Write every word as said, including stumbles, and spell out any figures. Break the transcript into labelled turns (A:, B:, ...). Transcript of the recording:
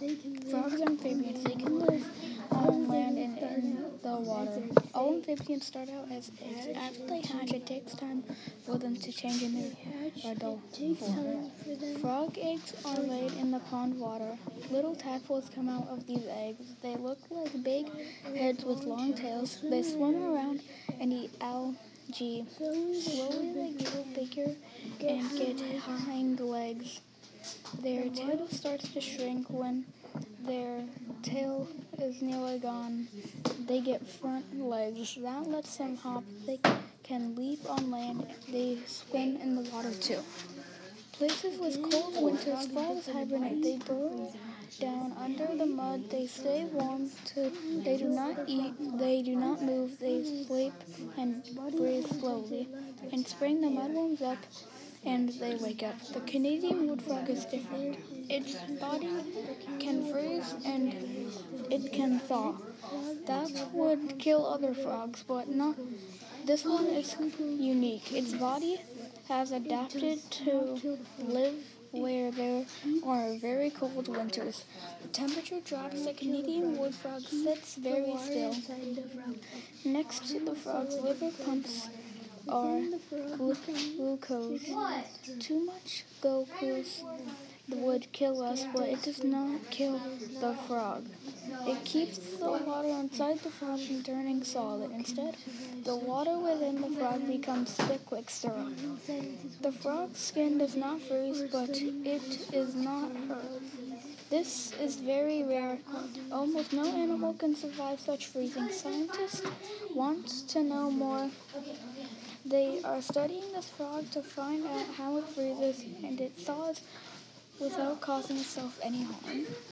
A: Frogs are amphibians. They can live on land and in the water. All amphibians start out as eggs. After they hatch, it takes time for them to change in their adult form. Frog eggs are laid in the pond water. Little tadpoles come out of these eggs. They look like big heads with long tails. They swim around and eat algae. Slowly they grow bigger and get hind legs. Their tail starts to shrink. When their tail is nearly gone, they get front legs. That lets them hop. They can leap on land. They swim in the water too. Places with cold winters, frogs hibernate. They burrow down under the mud. They stay warm. To, they do not eat. They do not move. They sleep and breathe slowly. In spring, the mud warms up and they wake up. The Canadian wood frog is different. Its body can freeze and it can thaw. That would kill other frogs, but not. This one is unique. Its body has adapted to live where there are very cold winters. The temperature drops. The Canadian wood frog sits very still. Next to the frog's liver pumps are glucose. Too much glucose would kill us, but it does not kill the frog. It keeps the water inside the frog from turning solid. Instead, the water within the frog becomes thick like syrup. The frog's skin does not freeze, but it is not hurt. This is very rare. Almost no animal can survive such freezing. Scientists want to know more. They are studying this frog to find out how it freezes and it thaws without causing itself any harm.